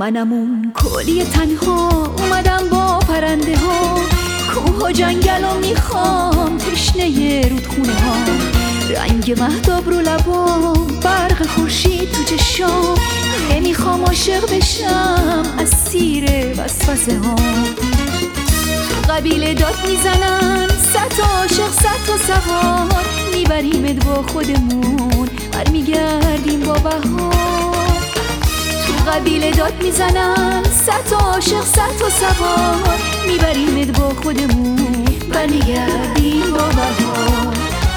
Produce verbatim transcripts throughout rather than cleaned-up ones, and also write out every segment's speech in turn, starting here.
منم اون کلی تنها اومدم با پرنده ها، کوه و جنگل و میخوام تشنه رودخونه ها، رنگ مهتاب رو لبام، برق خورشید تو چشام، نمیخوام عاشق بشم اسیر وسوسه ها. قبیله داد میزنن صد تا عاشق صد تا سوار، میبریمت با خودمون برمیگردیم با بهار. تو قبیله داد میزنن صد تا عاشق صد تا سوار، میبریمت با خودمون برمیگردیم با بهار.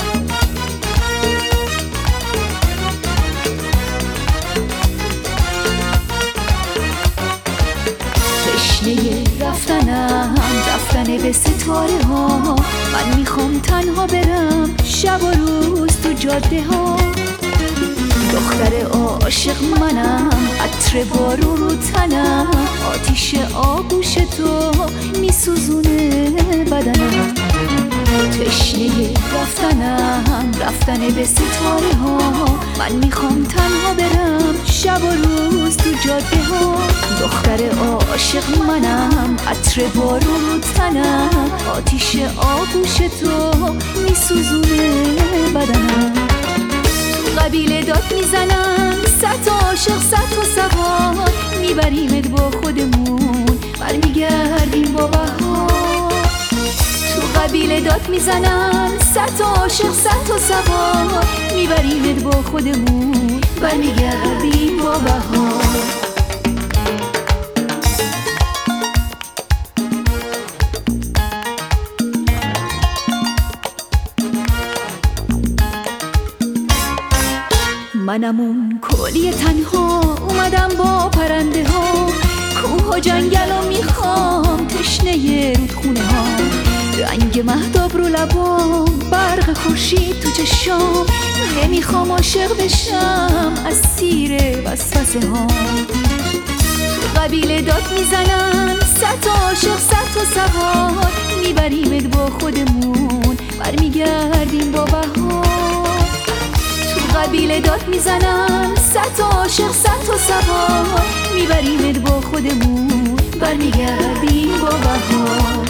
تشنه رفتنم رفتن به ستاره ها، من میخوام تنها برم شب و روز تو جاده ها. دختر عاشق منم، عطر بارون رو تنم، آتیش آغوش تو میسوزونه بدنم. تشنه رفتنم رفتن به ستاره ها، من میخوام تنها برم شب و روز تو jade ها. دختر عاشق منم، عطر بارون رو تنم، آتیش آغوش تو میسوزونه بدنم. تو قبیله داد میزنن صد تا عاشق صد تا سوار، میبریمت با خودمون برمیگردیم با بهار. تو قبیله داد میزنن صد تا عاشق صد تا سوار، میبریمت با خودمون برمیگردیم با بهار. منم اون کلی تنها اومدم با پرنده ها، کوه و جنگل و میخوام تشنه رودخونه ها، رنگ مهتاب رو لبام، برق خورشید تو چشام، نمیخوام عاشق بشم اسیر وسوسه ها. تو قبیله داد میزنن صد تا عاشق صد تا سوار، میبریمت با خودمون برمیگردیم با بهار. تو قبیله داد میزنن صد تا عاشق صد تا سوار، میبریمت با خودمون برمیگردیم با بهار.